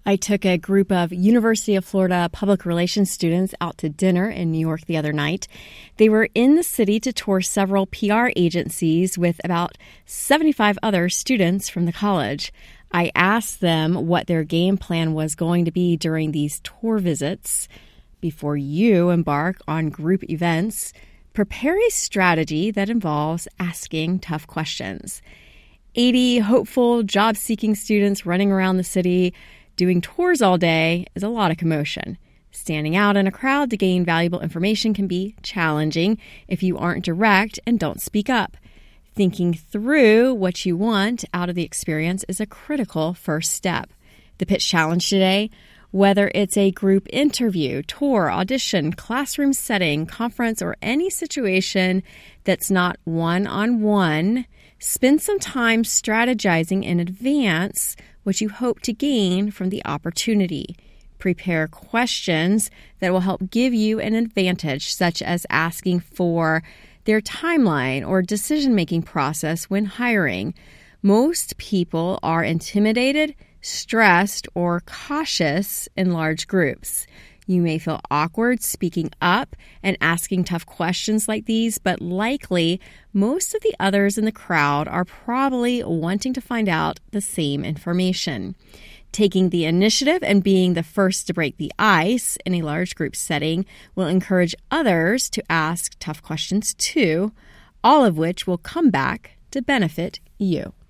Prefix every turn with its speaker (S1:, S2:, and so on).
S1: I took a group of University of Florida public relations students out to dinner in New York the other night. They were in the city to tour several PR agencies with about 75 other students from the college. I asked them what their game plan was going to be during these tour visits. Before you embark on group events, prepare a strategy that involves asking tough questions. 80 hopeful, job-seeking students running around the city doing tours all day is a lot of commotion. Standing out in a crowd to gain valuable information can be challenging if you aren't direct and don't speak up. Thinking through what you want out of the experience is a critical first step. The pitch challenge today, whether it's a group interview, tour, audition, classroom setting, conference, or any situation that's not one-on-one, spend some time strategizing in advance what you hope to gain from the opportunity. Prepare questions that will help give you an advantage, such as asking for their timeline or decision-making process when hiring. Most people are intimidated, stressed, or cautious in large groups. You may feel awkward speaking up and asking tough questions like these, but likely most of the others in the crowd are probably wanting to find out the same information. Taking the initiative and being the first to break the ice in a large group setting will encourage others to ask tough questions too, all of which will come back to benefit you.